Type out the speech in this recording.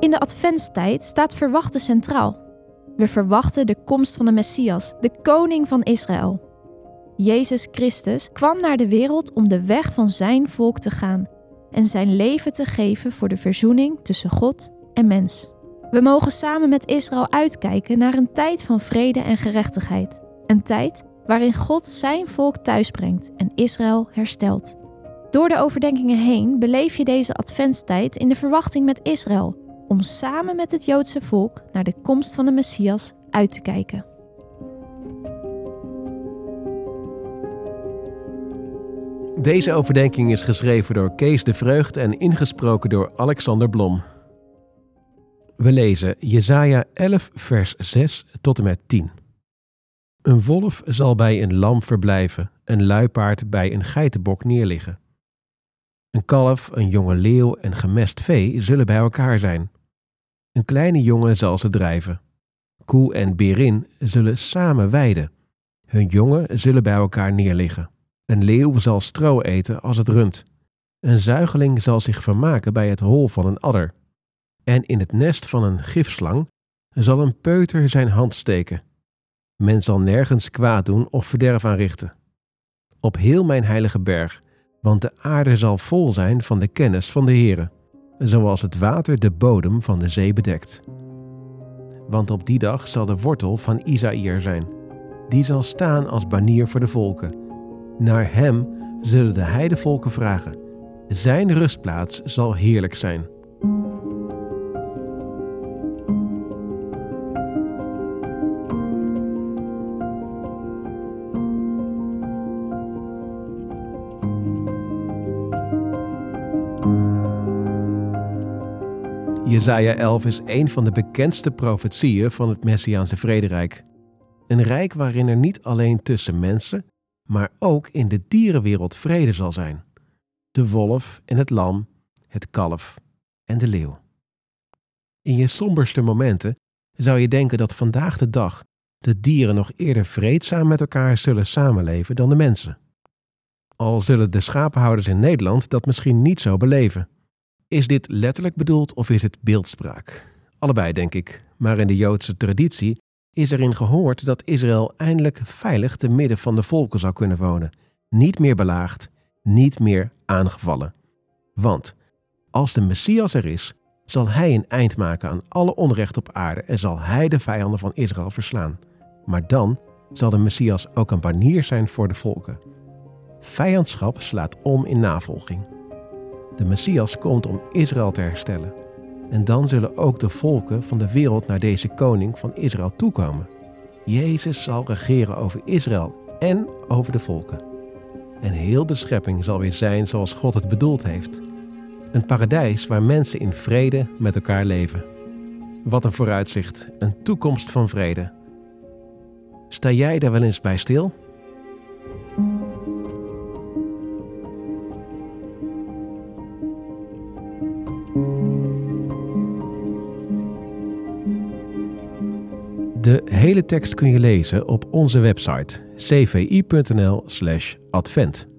In de adventstijd staat verwachten centraal. We verwachten de komst van de Messias, de koning van Israël. Jezus Christus kwam naar de wereld om de weg van zijn volk te gaan en zijn leven te geven voor de verzoening tussen God en mens. We mogen samen met Israël uitkijken naar een tijd van vrede en gerechtigheid. Een tijd waarin God zijn volk thuisbrengt en Israël herstelt. Door de overdenkingen heen beleef je deze adventstijd in de verwachting met Israël, om samen met het Joodse volk naar de komst van de Messias uit te kijken. Deze overdenking is geschreven door Kees de Vreugd en ingesproken door Alexander Blom. We lezen Jesaja 11 vers 6 tot en met 10. Een wolf zal bij een lam verblijven, een luipaard bij een geitenbok neerliggen. Een kalf, een jonge leeuw en gemest vee zullen bij elkaar zijn. Een kleine jongen zal ze drijven. Koe en berin zullen samen weiden. Hun jongen zullen bij elkaar neerliggen. Een leeuw zal stro eten als het rund. Een zuigeling zal zich vermaken bij het hol van een adder. En in het nest van een gifslang zal een peuter zijn hand steken. Men zal nergens kwaad doen of verderf aanrichten. Op heel mijn heilige berg, want de aarde zal vol zijn van de kennis van de Heere, zoals het water de bodem van de zee bedekt. Want op die dag zal de wortel van Isaïe zijn. Die zal staan als banier voor de volken. Naar hem zullen de heidevolken vragen. Zijn rustplaats zal heerlijk zijn. Jesaja 11 is een van de bekendste profetieën van het Messiaanse vrederijk. Een rijk waarin er niet alleen tussen mensen, maar ook in de dierenwereld vrede zal zijn. De wolf en het lam, het kalf en de leeuw. In je somberste momenten zou je denken dat vandaag de dag de dieren nog eerder vreedzaam met elkaar zullen samenleven dan de mensen. Al zullen de schapenhouders in Nederland dat misschien niet zo beleven. Is dit letterlijk bedoeld of is het beeldspraak? Allebei, denk ik. Maar in de Joodse traditie is erin gehoord dat Israël eindelijk veilig te midden van de volken zou kunnen wonen. Niet meer belaagd, niet meer aangevallen. Want als de Messias er is, zal hij een eind maken aan alle onrecht op aarde en zal hij de vijanden van Israël verslaan. Maar dan zal de Messias ook een banier zijn voor de volken. Vijandschap slaat om in navolging. De Messias komt om Israël te herstellen. En dan zullen ook de volken van de wereld naar deze koning van Israël toekomen. Jezus zal regeren over Israël en over de volken. En heel de schepping zal weer zijn zoals God het bedoeld heeft. Een paradijs waar mensen in vrede met elkaar leven. Wat een vooruitzicht, een toekomst van vrede. Sta jij daar wel eens bij stil? De hele tekst kun je lezen op onze website cvi.nl/advent.